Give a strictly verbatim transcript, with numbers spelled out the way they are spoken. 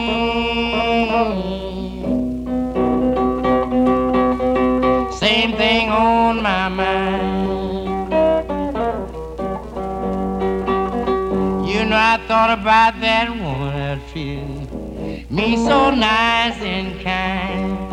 Same thing on my mind. You know I thought about that woman that treated me so nice and kind.